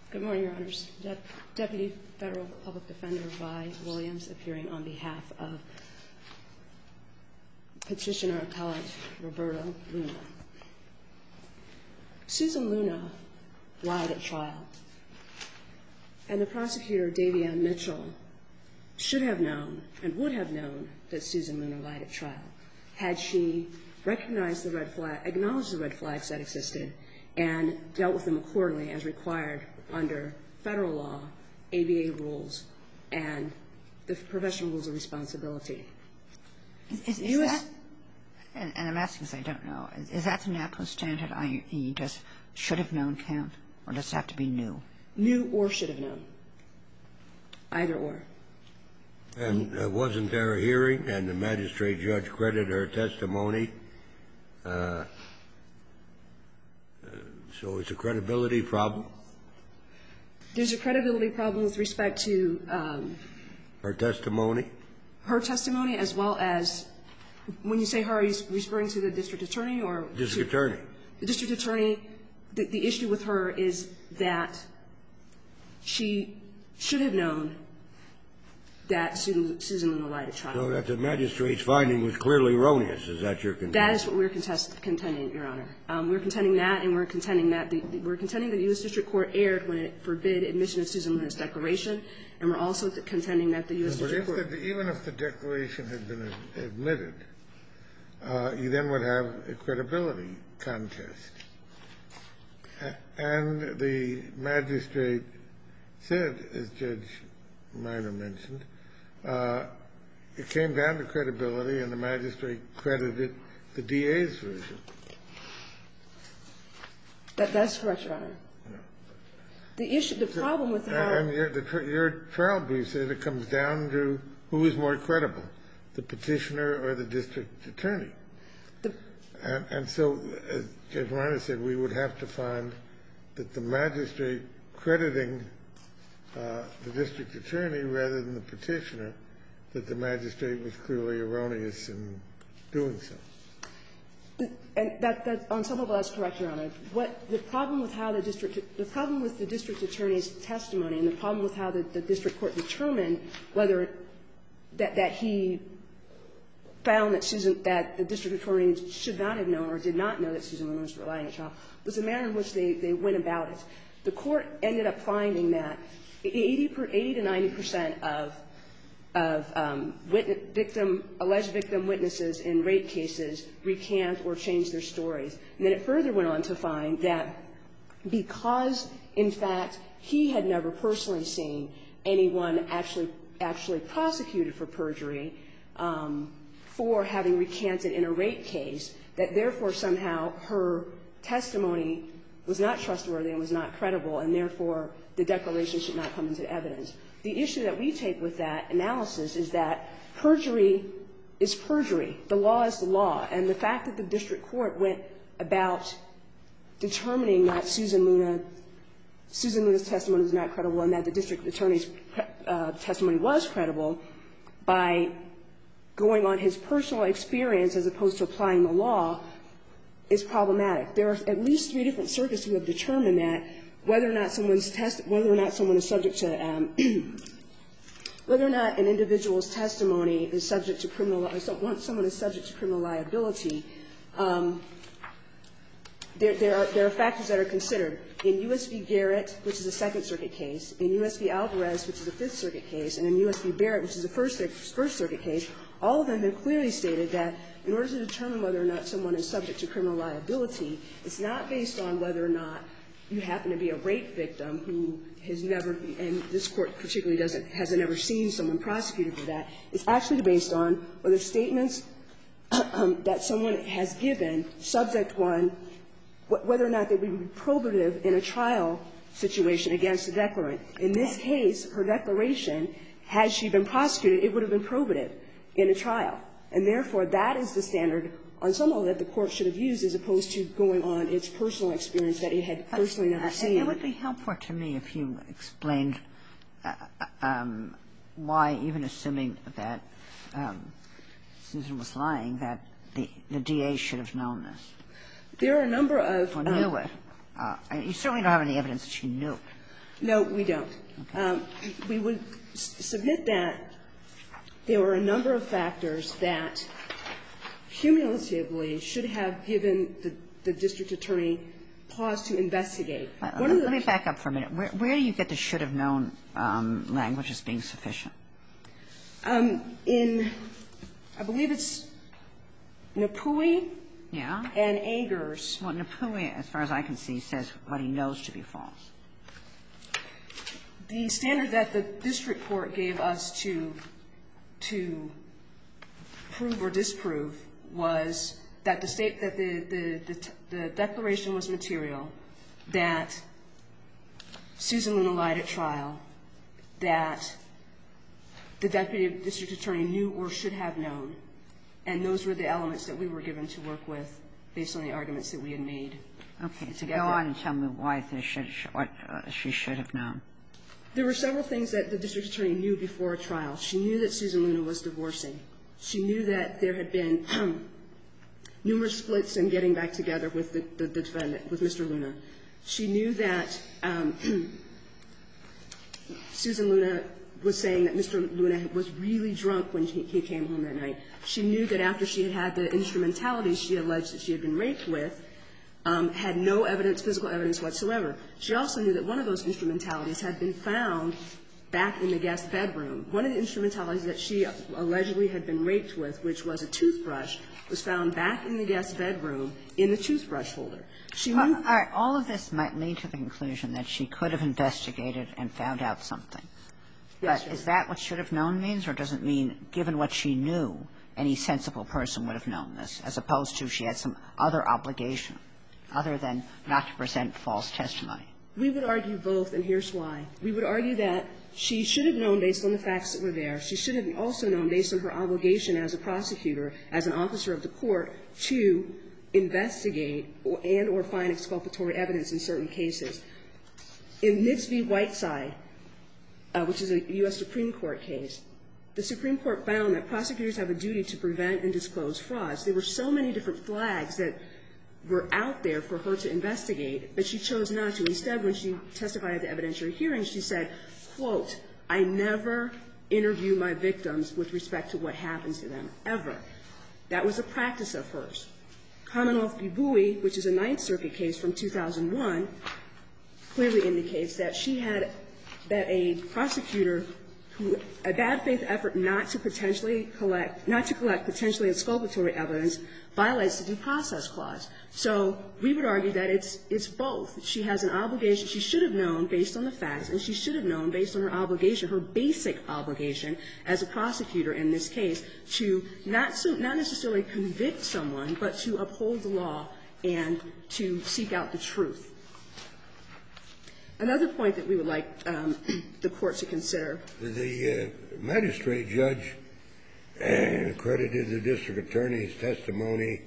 Good morning, Your Honors. Deputy Federal Public Defender Vi Williams appearing on behalf of Petitioner Appellant Roberto Luna. Susan Luna lied at trial, and the prosecutor, Davian Mitchell, should have known and would have known that Susan Luna lied at trial had she recognized the red flag, acknowledged the red flags that existed, and dealt with them accordingly as required under federal law, ABA rules, and the professional rules of responsibility. Is that, and I'm asking because I don't know, is that the NAPO standard, i.e. just should have known count, or does it have to be new? New or should have known. Either or. And wasn't there a hearing and the magistrate judge credited her testimony? So it's a credibility problem? There's a credibility problem with respect to her testimony? Her testimony, as well as, when you say her, are you referring to the district attorney or? District attorney. The district attorney, the issue with her is that she should have known that Susan Luna lied at trial. So that the magistrate's finding was clearly erroneous. Is that your contention? That is what we're contending, Your Honor. We're contending that, and we're contending that the U.S. District Court erred when it forbid admission of Susan Luna's declaration, and we're also contending that the U.S. District Court. But even if the declaration had been admitted, you then would have a credibility contest. And the magistrate said, as Judge Minor mentioned, it came down to credibility, and the magistrate credited the DA's version. That's correct, Your Honor. The issue, the problem with how. And your trial brief said it comes down to who is more credible, the petitioner or the district attorney. And so, as Judge Minor said, we would have to find that the magistrate crediting the district attorney rather than the petitioner, that the magistrate was clearly erroneous in doing so. And that on some level that's correct, Your Honor. What the problem with how the district attorney's testimony and the problem with how the district court determined whether that he found that the district attorney should not have known or did not know that Susan Luna was lying at trial was the manner in which they went about it. The court ended up finding that 80 to 90% of alleged victim witnesses in rape cases recant or change their stories. And then it further went on to find that because, in fact, he had never personally seen anyone actually prosecuted for perjury for having recanted in a rape case, that therefore somehow her testimony was not trustworthy and was not credible, and therefore the declaration should not come into evidence. The issue that we take with that analysis is that perjury is perjury. The law is the law. And the fact that the district court went about determining that Susan Luna's testimony was not credible and that the district attorney's testimony was credible by going on his personal experience as opposed to applying the law is problematic. There are at least 3 different circuits who have determined that whether or not someone is subject to whether or not an individual's testimony is subject to criminal someone is subject to criminal liability, there are factors that are considered. In U.S. v. Garrett, which is a Second Circuit case, in U.S. v. Alvarez, which is a Fifth Circuit case, and in U.S. v. Barrett, which is a First Circuit case, all of them have clearly stated that in order to determine whether or not someone is subject to criminal liability, it's not based on whether or not you happen to be a rape victim who has never, and this Court particularly hasn't ever seen someone prosecuted for that. It's actually based on whether statements that someone has given, subject one, whether or not they would be probative in a trial situation against the declarant. In this case, her declaration, had she been prosecuted, it would have been probative in a trial. And therefore, that is the standard on some level that the Court should have used as opposed to going on its personal experience that it had personally never seen. It would be helpful to me if you explained why, even assuming that Susan was lying, that the DA should have known this. There are a number of Or knew it. You certainly don't have any evidence that she knew it. No, we don't. Okay. We would submit that there were a number of factors that cumulatively should have given the district attorney pause to investigate. Let me back up for a minute. Where do you get the should have known language as being sufficient? In, I believe it's Napui and Agers. Well, Napui, as far as I can see, says what he knows to be false. The standard that the district court gave us to prove or disprove was that the state that the declaration was material, that Susan Luna lied at trial, that the deputy district attorney knew or should have known, and those were the elements that we were given to work with based on the arguments that we had made. Okay. So go on and tell me why what she should have known. There were several things that the district attorney knew before a trial. She knew that Susan Luna was divorcing. She knew that there had been numerous splits in getting back together with the defendant, with Mr. Luna. She knew that Susan Luna was saying that Mr. Luna was really drunk when he came home that night. She knew that after she had had the instrumentalities she alleged that she had been raped with, had no evidence, physical evidence whatsoever. She also knew that one of those instrumentalities had been found back in the guest bedroom. One of the instrumentalities that she allegedly had been raped with, which was a toothbrush, was found back in the guest bedroom in the toothbrush holder. She knew. All right. All of this might lead to the conclusion that she could have investigated and found out something. Yes, but is that what should have known means, or does it mean, given what she knew, any sensible person would have known this, as opposed to she had some other obligation other than not to present false testimony? We would argue both, and here's why. We would argue that she should have known based on the facts that were there. She should have also known based on her obligation as a prosecutor, as an officer of the court, to investigate and or find exculpatory evidence in certain cases. In Nix v. Whiteside, which is a U.S. Supreme Court case, the Supreme Court found that prosecutors have a duty to prevent and disclose frauds. There were so many different flags that were out there for her to investigate, but she chose not to. Instead, when she testified at the evidentiary hearing, she said, quote, I never interview my victims with respect to what happens to them, ever. That was a practice of hers. Commonwealth v. Bowie, which is a Ninth Circuit case from 2001, clearly indicates that she had that a prosecutor who a bad faith effort not to collect potentially exculpatory evidence violates the due process clause. So we would argue that it's both. She has an obligation. She should have known based on the facts, and she should have known based on her obligation, her basic obligation as a prosecutor in this case, to not necessarily convict someone, but to uphold the law and to seek out the truth. Another point that we would like the Court to consider. The magistrate judge credited the district attorney's testimony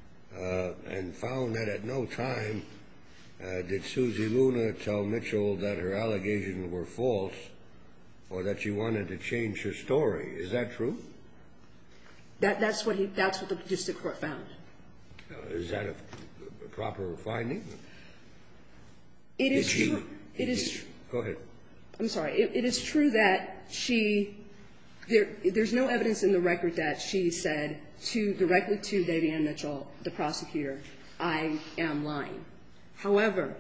and found that at no time did Susie Luna tell Mitchell that her allegations were false or that she wanted to change her story. Is that true? That's what the district court found. Is that a proper finding? It is true. It is. Go ahead. I'm sorry. It is true that there's no evidence in the record that she said directly to Davian Mitchell, the prosecutor, I am lying. However,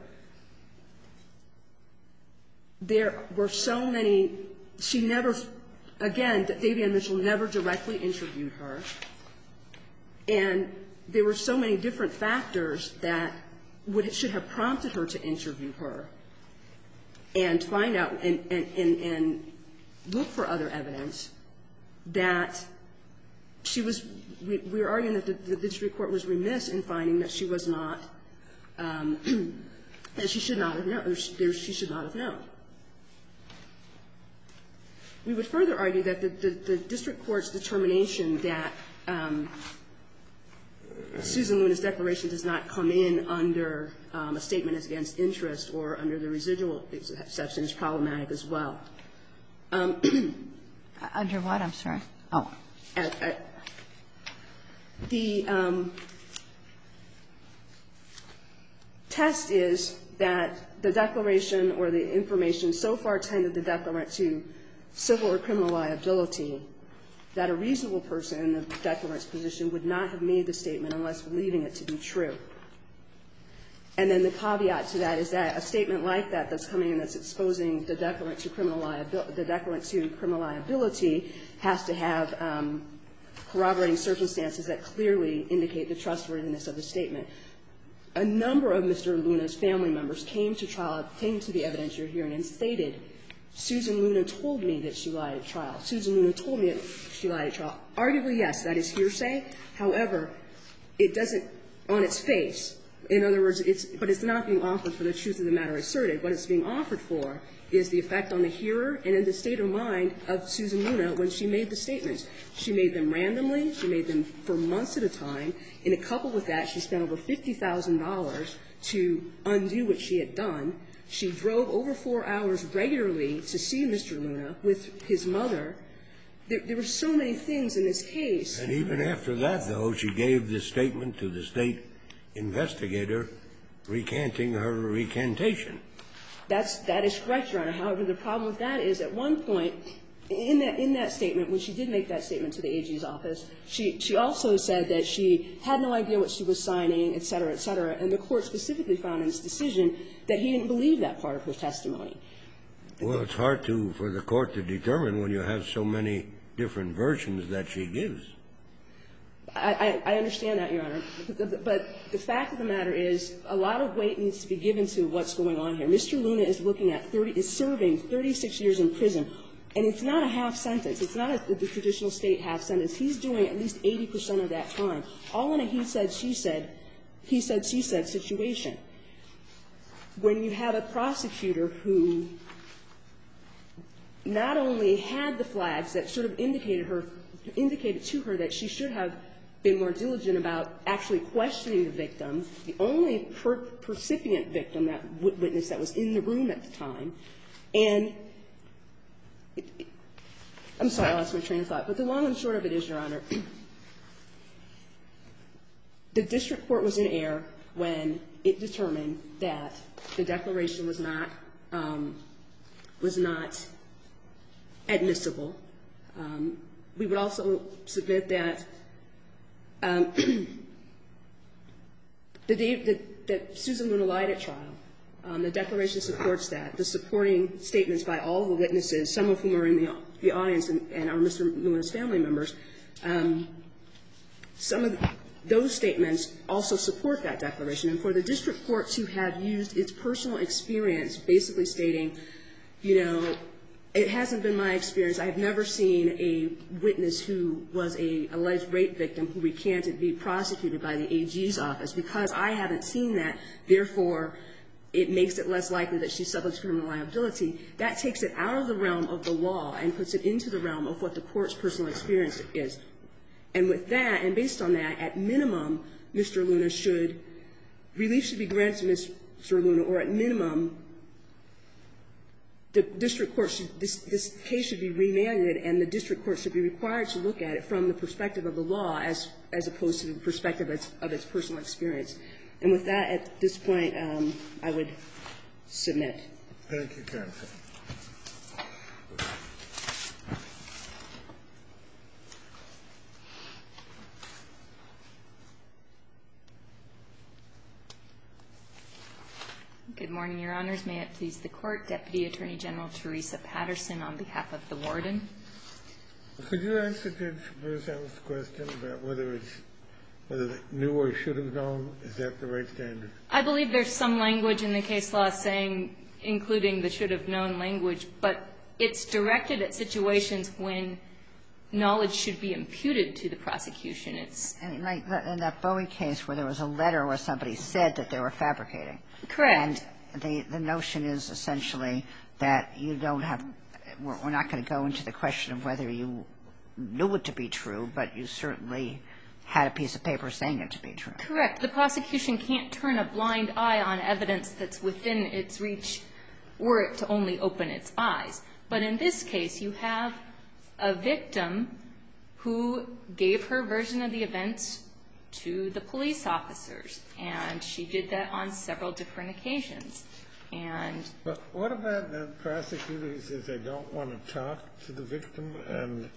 there were so many, she never, again, Davian Mitchell never directly interviewed her, and there were so many different factors that should have prompted her to interview her and find out and look for other evidence that she was, we're arguing that the district court was remiss in finding that she was not, that she should not have known, she should not have known. We would further argue that the district court's determination that Susan Luna's declaration does not come in under a statement against interest or under the residual exception is problematic as well. Under what? I'm sorry. Oh. The test is that the declaration or the information so far tended the declarant to civil or criminal liability that a reasonable person in the declarant's position would not have made the statement unless believing it to be true. And then the caveat to that is that a statement like that that's coming in that's exposing the declarant to criminal liability has to have corroborating circumstances that clearly indicate the trustworthiness of the statement. A number of Mr. Luna's family members came to the evidentiary hearing and stated, Susan Luna told me that she lied at trial. Susan Luna told me that she lied at trial. Arguably, yes, that is hearsay. However, it doesn't, on its face, in other words, but it's not being offered for the truth of the matter asserted. What it's being offered for is the effect on the hearer and in the state of mind of Susan Luna when she made the statements. She made them randomly. She made them for months at a time. And coupled with that, she spent over $50,000 to undo what she had done. She drove over 4 hours regularly to see Mr. Luna with his mother. There were so many things in this case. And even after that, though, she gave the statement to the state investigator recanting her recantation. That is correct, Your Honor. However, the problem with that is at one point in that statement, when she did make that statement to the AG's office, she also said that she had no idea what she was signing, et cetera, et cetera. And the Court specifically found in its decision that he didn't believe that part of her testimony. Well, it's hard for the Court to determine when you have so many different versions that she gives. I understand that, Your Honor. But the fact of the matter is a lot of weight needs to be given to what's going on here. Mr. Luna is looking at is serving 36 years in prison. And it's not a half sentence. It's not the traditional state half sentence. He's doing at least 80% of that time, all in a he said, she said situation. When you have a prosecutor who not only had the flags that sort of indicated to her that she should have been more diligent about actually questioning the victim, the only percipient victim, that witness that was in the room at the time, and I'm sorry, I lost my train of thought. But the long and short of it is, Your Honor, the district court was in error when it determined that the declaration was not admissible. We would also submit that that Susan Luna lied at trial. The declaration supports that. The supporting statements by all the witnesses, some of whom are in the audience and are Mr. Luna's family members, some of those statements also support that declaration. And for the district court to have used its personal experience basically stating, you know, it hasn't been my experience. I have never seen a witness who was an alleged rape victim who recanted be prosecuted by the AG's office. Because I haven't seen that, therefore, it makes it less likely that she's subject to criminal liability. That takes it out of the realm of the law and puts it into the realm of what the court's personal experience is. And with that, and based on that, at minimum, Mr. Luna should, relief should be granted to Mr. Luna, or at minimum, the district court should, this case should be remanded and the district court should be required to look at it from the perspective of the law as opposed to the perspective of its personal experience. And with that, at this point, I would submit. Thank you, counsel. Good morning, Your Honors. May it please the Court. Deputy Attorney General Teresa Patterson on behalf of the warden. Could you answer Judge Berzell's question about whether they knew or should have known? Is that the right standard? I believe there's some language in the case law saying, including the should have known language, but it's directed at situations when knowledge should be imputed to the prosecution. It's like in that Bowie case where there was a letter where somebody said that they were fabricating. correct. And the notion is essentially that you don't have – we're not going to go into the question of whether you knew it to be true, but you certainly had a piece of paper saying it to be true. Correct. The prosecution can't turn a blind eye on evidence that's within its reach were it to only open its eyes. But in this case, you have a victim who gave her version of the events to the police officers, and she did that on several different occasions. But what about the prosecutor who says they don't want to talk to the victim? And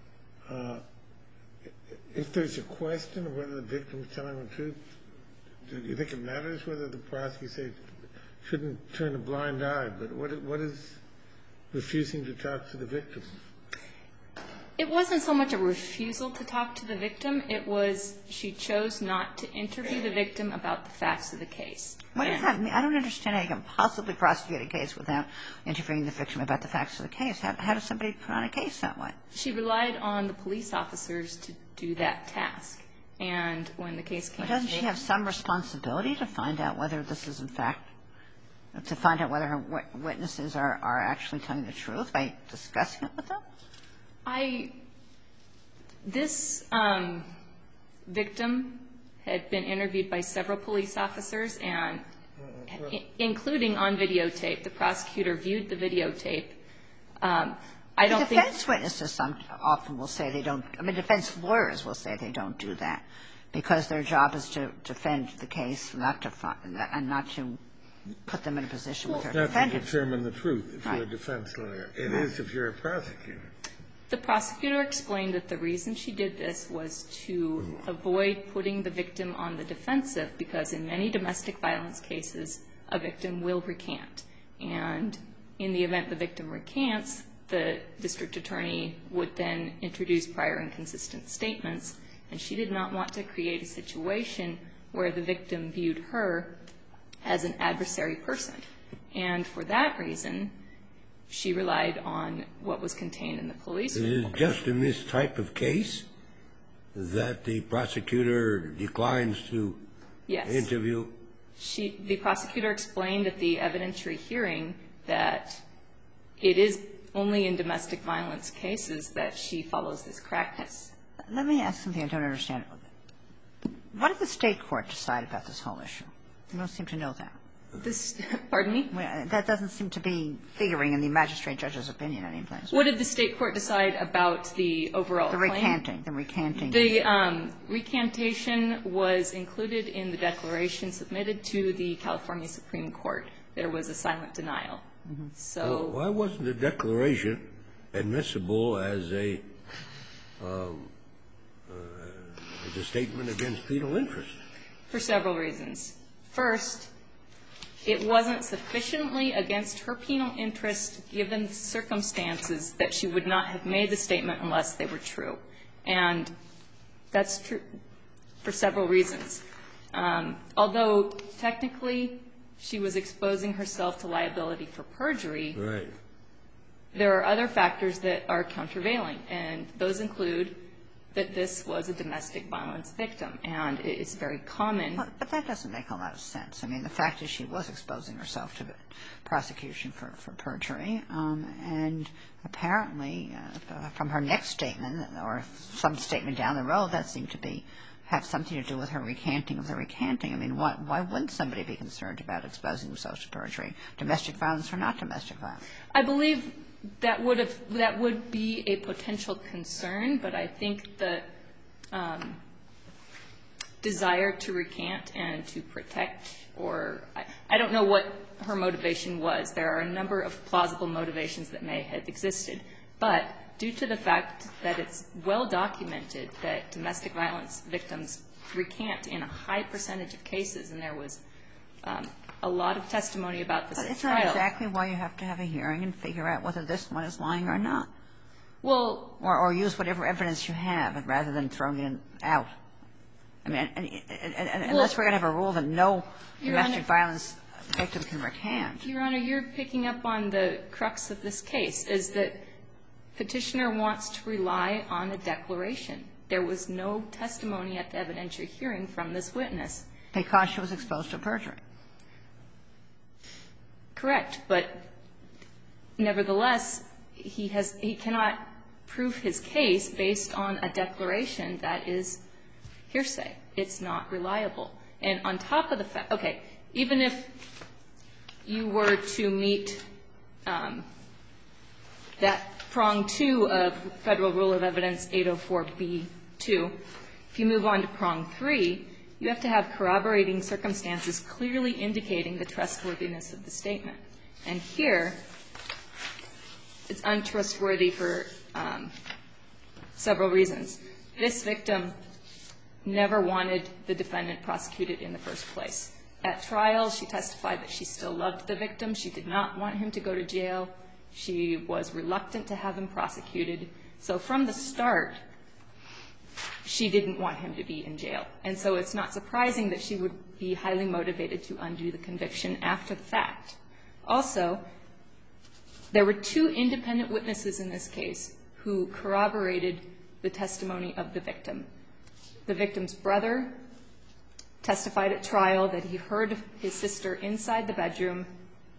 if there's a question of whether the victim is telling the truth, do you think it matters whether the prosecutor shouldn't turn a blind eye? But what is refusing to talk to the victim? It wasn't so much a refusal to talk to the victim. It was she chose not to interview the victim about the facts of the case. What does that mean? I don't understand how you can possibly prosecute a case without interviewing the victim about the facts of the case. How does somebody put on a case that way? She relied on the police officers to do that task. And when the case came to doesn't she have some responsibility to find out whether this is in fact, to find out whether her witnesses are actually telling the truth by discussing it with them? This victim had been interviewed by several police officers, and including on videotape. The prosecutor viewed the videotape. I don't think defense witnesses often will say they don't. I mean, defense lawyers will say they don't do that because their job is to defend the case, not to put them in a position with their defendants. Not to determine the truth if you're a defense lawyer. It is if you're a prosecutor. The prosecutor explained that the reason she did this was to avoid putting the victim on the defensive, because in many domestic violence cases, a victim will recant. And in the event the victim recants, the district attorney would then introduce prior inconsistent statements, and she did not want to create a situation where the victim viewed her as an adversary person. And for that reason, she relied on what was contained in the police report. Is it just in this type of case that the prosecutor declines to interview? Yes. The prosecutor explained at the evidentiary hearing that it is only in domestic violence cases that she follows this practice. Let me ask something I don't understand. What did the State court decide about this whole issue? You don't seem to know that. Pardon me? That doesn't seem to be figuring in the magistrate judge's opinion anyplace. What did the State court decide about the overall claim? The recanting. The recantation was included in the declaration submitted to the California Supreme Court. There was a silent denial. So why wasn't the declaration admissible as a statement against penal interest? For several reasons. First, it wasn't sufficiently against her penal interest given the circumstances that she would not have made the statement unless they were true. And that's true for several reasons. Although technically she was exposing herself to liability for perjury, right, there are other factors that are countervailing, and those include that this was a domestic violence victim, and it's very common. But that doesn't make a lot of sense. I mean, the fact is she was exposing herself to prosecution for perjury, and apparently from her next statement or some statement down the road, that seemed to have something to do with her recanting of the recanting. I mean, why wouldn't somebody be concerned about exposing themselves to perjury, domestic violence or not domestic violence? I believe that would be a potential concern, but I think the desire to recant and to protect, or I don't know what her motivation was. There are a number of plausible motivations that may have existed, but due to the fact that it's well documented that domestic violence victims recant in a high percentage of cases, and there was a lot of testimony about this at trial. But it's not exactly why you have to have a hearing and figure out whether this one is lying or not. Well, or use whatever evidence you have rather than throwing it out. I mean, unless we're going to have a rule that no domestic violence victim can recant. Your Honor, you're picking up on the crux of this case, is that Petitioner wants to rely on a declaration. There was no testimony at the evidentiary hearing from this witness. Because she was exposed to perjury. Correct. But nevertheless, he cannot prove his case based on a declaration that is hearsay. It's not reliable. And on top of the fact, okay, even if you were to meet that prong 2 of Federal Rule of Evidence 804b2, If you move on to prong 3, you have to have corroborating circumstances clearly indicating the trustworthiness of the statement. And here, it's untrustworthy for several reasons. This victim never wanted the defendant prosecuted in the first place. At trial, she testified that she still loved the victim. She did not want him to go to jail. She was reluctant to have him prosecuted. So from the start, she didn't want him to be in jail. And so it's not surprising that she would be highly motivated to undo the conviction after the fact. Also, there were 2 independent witnesses in this case who corroborated the testimony of the victim. The victim's brother testified at trial that he heard his sister inside the bedroom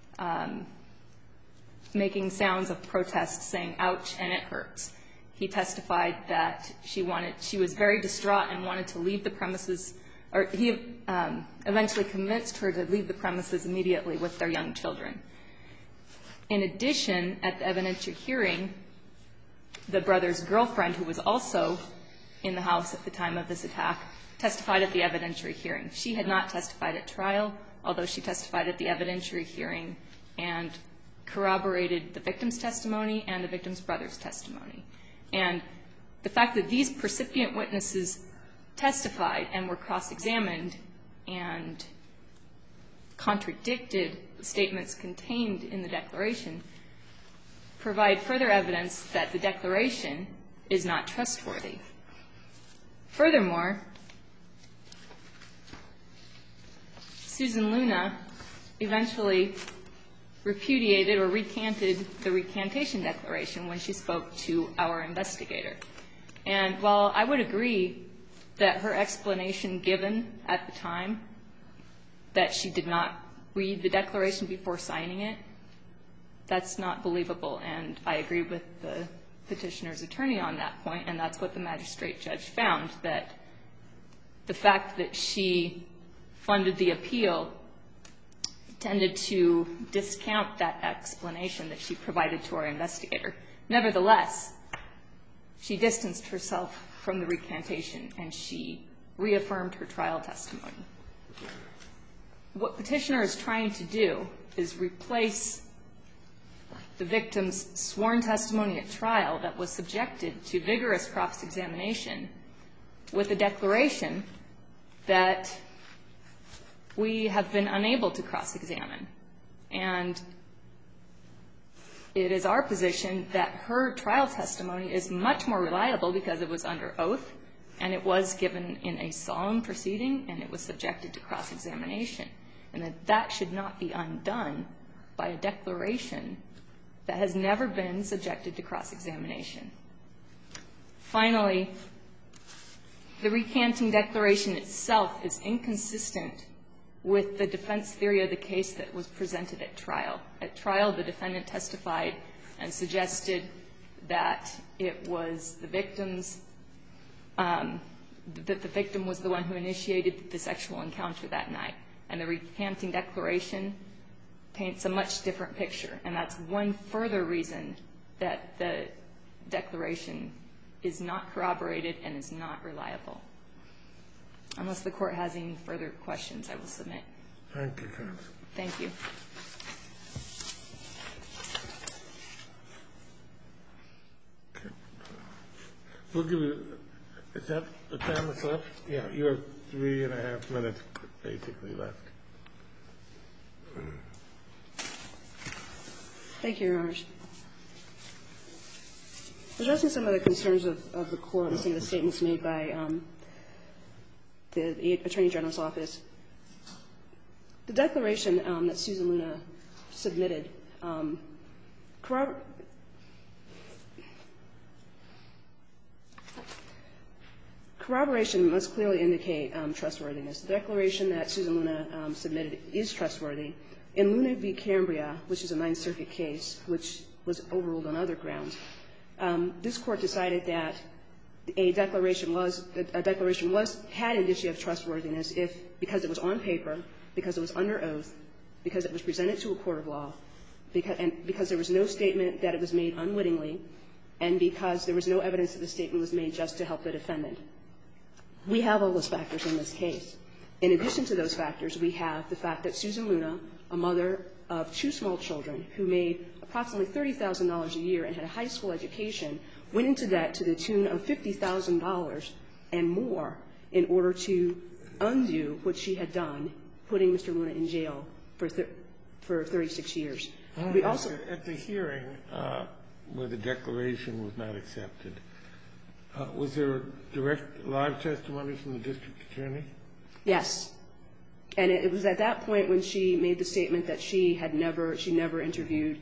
making sounds of protest, saying, ouch, and it hurts. He testified that she was very distraught and wanted to leave the premises, or he eventually convinced her to leave the premises immediately with their young children. In addition, at the evidentiary hearing, the brother's girlfriend, who was also in the house at the time of this attack, testified at the evidentiary hearing. She had not testified at trial, although she testified at the evidentiary hearing and corroborated the victim's testimony and the victim's brother's testimony. And the fact that these percipient witnesses testified and were cross-examined and contradicted statements contained in the declaration provide further evidence that the declaration is not trustworthy. Furthermore, Susan Luna eventually repudiated or recanted the recantation declaration when she spoke to our investigator. And while I would agree that her explanation given at the time that she did not read the declaration before signing it, that's not believable. And I agree with the petitioner's attorney on that point, and that's what the magistrate judge found, that the fact that she funded the appeal tended to discount that explanation that she provided to our investigator. Nevertheless, she distanced herself from the recantation and she reaffirmed her trial testimony. What petitioner is trying to do is replace the victim's sworn testimony at trial that was subjected to vigorous cross-examination with a declaration that we have been unable to cross-examine. And it is our position that her trial testimony is much more reliable because it was under oath and it was given in a solemn proceeding and it was subjected to cross-examination, and that that should not be undone by a declaration that has never been subjected to cross-examination. Finally, the recanting declaration itself is inconsistent with the defense theory of the case that was presented at trial. At trial, the defendant testified and suggested that it was the victim's, that the victim was the one who initiated the sexual encounter that night. And the recanting declaration paints a much different picture. And that's one further reason that the declaration is not corroborated and is not reliable. Unless the Court has any further questions, I will submit. Thank you, counsel. Thank you. Okay. We'll give you, is that the time that's left? Yeah, you have 3.5 minutes basically left. Thank you, Your Honors. Addressing some of the concerns of the Court and some of the statements made by the Attorney General's office, the declaration that Susan Luna submitted corroboration must clearly indicate trustworthiness. The declaration that Susan Luna submitted is trustworthy. In Luna v. Cambria, which is a Ninth Circuit case, which was overruled on other grounds, this Court decided that a declaration had indicia of trustworthiness because it was on paper, because it was under oath, because it was presented to a court of law, because there was no statement that it was made unwittingly, and because there was no evidence that the statement was made just to help the defendant. we have all those factors in this case. In addition to those factors, we have the fact that Susan Luna, a mother of 2 small children who made approximately $30,000 a year and had a high school education, went into debt to the tune of $50,000 and more in order to undo what she had done, putting Mr. Luna in jail for 36 years. We also at the hearing where the declaration was not accepted, was there a direct live testimony from the district attorney? Yes. And it was at that point when she made the statement that she never interviewed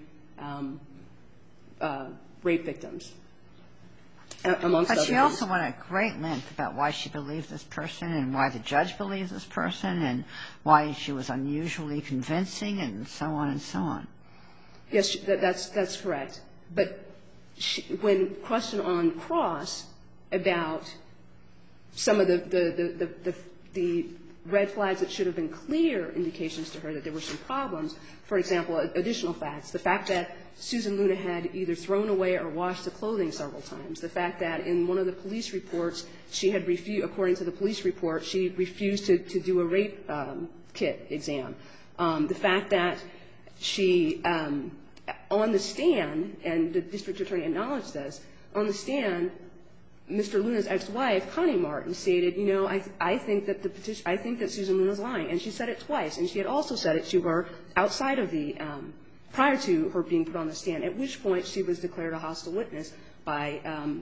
rape victims, amongst other things. But she also went at great length about why she believed this person and why the judge believes this person and why she was unusually convincing and so on and so on. Yes, that's correct. But when questioned on cross about some of the red flags that should have been clear indications to her that there were some problems, for example, additional facts, the fact that Susan Luna had either thrown away or washed the clothing several times, the fact that in one of the police reports she had refused, according to the police report, she refused to do a rape kit exam, the fact that she, on the stand, and the district attorney acknowledged this, on the stand, Mr. Luna's ex-wife, Connie Martin, stated, you know, I think that Susan Luna's lying. And she said it twice. And she had also said it to her outside of the, prior to her being put on the stand, at which point she was declared a hostile witness by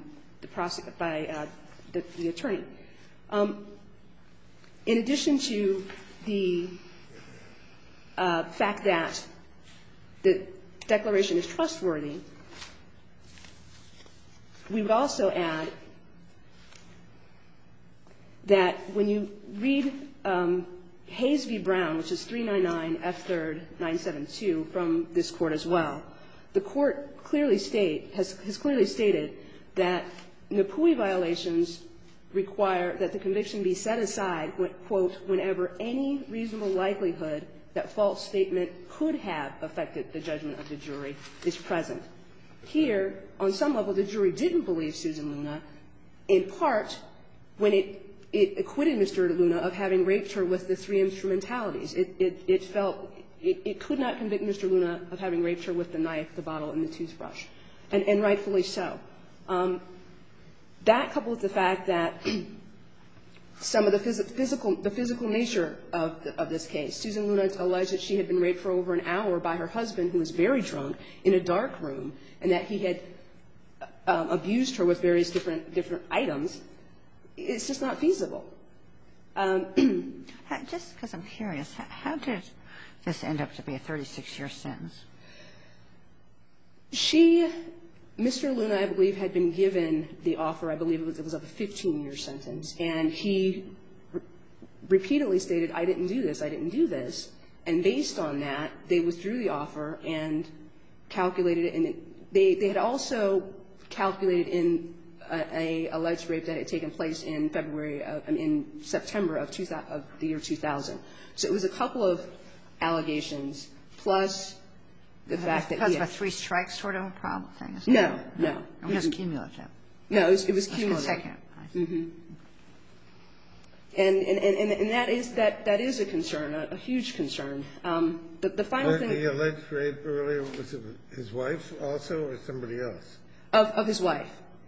the attorney. In addition to the fact that the declaration is trustworthy, we would also add that when you read Hayes v. Brown, which is 399 F. 3rd 972 from this Court as well, the Court has clearly stated that NAPUI violations require that the conviction be set aside, quote, whenever any reasonable likelihood that false statement could have affected the judgment of the jury is present. Here, on some level, the jury didn't believe Susan Luna, in part when it acquitted Mr. Luna of having raped her with the 3 instrumentalities. It felt it could not convict Mr. Luna of having raped her with the knife, the bottle, and the toothbrush, and rightfully so. That, coupled with the fact that some of the physical nature of this case, Susan Luna alleged that she had been raped for over an hour by her husband, who was very drunk, in a dark room, and that he had abused her with various different items. It's just not feasible. Just because I'm curious, how did this end up to be a 36-year sentence? Mr. Luna, I believe, had been given the offer, I believe it was of a 15-year sentence, and he repeatedly stated, I didn't do this, and based on that, they withdrew the offer and calculated it, and they had also calculated in a alleged rape that had taken place in September of the year 2000. So it was a couple of allegations, plus the fact that he had... Because of a 3 strikes sort of a problem thing? No. It was cumulative. No, it was cumulative. Consecutive. Mm-hmm. And that is a concern, a huge concern. The final thing... The alleged rape earlier, was it his wife also or somebody else? Of his wife.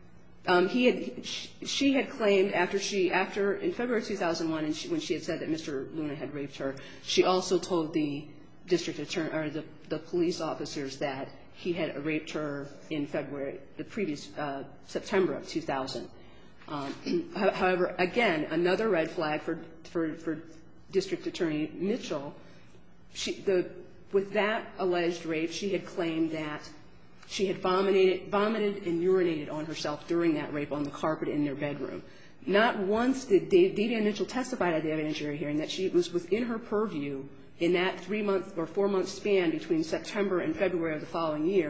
She had claimed after in February 2001, when she had said that Mr. Luna had raped her, she also told the district attorney or the police officers that he had raped her in February, the previous September of 2000. However, again, another red flag for District Attorney Mitchell. With that alleged rape, she had claimed that she had vomited and urinated on herself during that rape on the carpet in their bedroom. Not once did Davian Mitchell testify at the evidentiary hearing that she was within her purview in that 3-month or 4-month span between September and February of the following year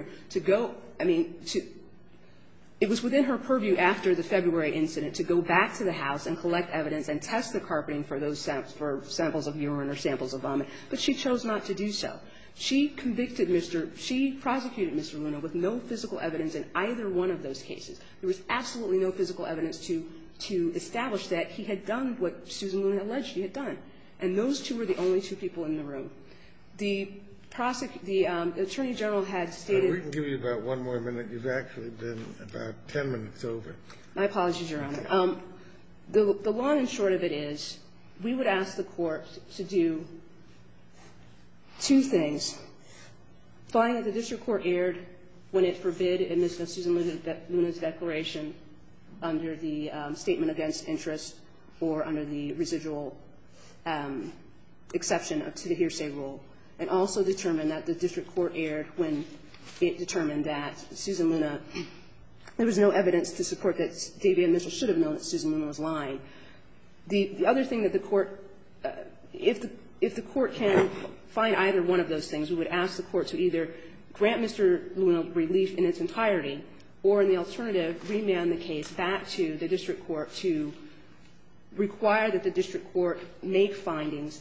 it was within her purview after the February incident to go back to the house and collect evidence and test the carpeting for samples of urine or samples of vomit, but she chose not to do so. She prosecuted Mr. Luna with no physical evidence in either one of those cases. There was absolutely no physical evidence to to establish that he had done what Susan Luna alleged he had done. And those two were the only two people in the room. The Attorney General had stated — We can give you about one more minute. You've actually been about 10 minutes over. My apologies, Your Honor. The long and short of it is we would ask the Court to do two things. Find that the district court erred when it forbid admission of Susan Luna's declaration under the statement against interest or under the residual exception to the hearsay rule, and also determine that the district court erred when it determined that Susan Luna — there was no evidence to support that Davia Mitchell should have known that Susan Luna was lying. The other thing that the Court — if the Court can find either one of those things, we would ask the Court to either grant Mr. Luna relief in its entirety or, in the alternative, remand the case back to the district court to require that the district court make findings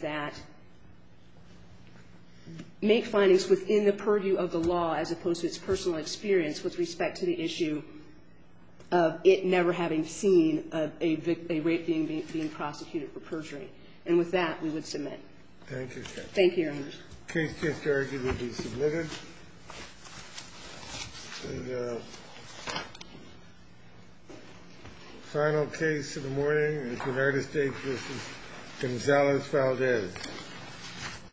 within the purview of the law as opposed to its personal experience with respect to the issue of it never having seen a rape being prosecuted for perjury. And with that, we would submit. Thank you, Judge. Thank you, Your Honor. The case just argued will be submitted. The final case of the morning is United States v. Gonzalez-Valdez.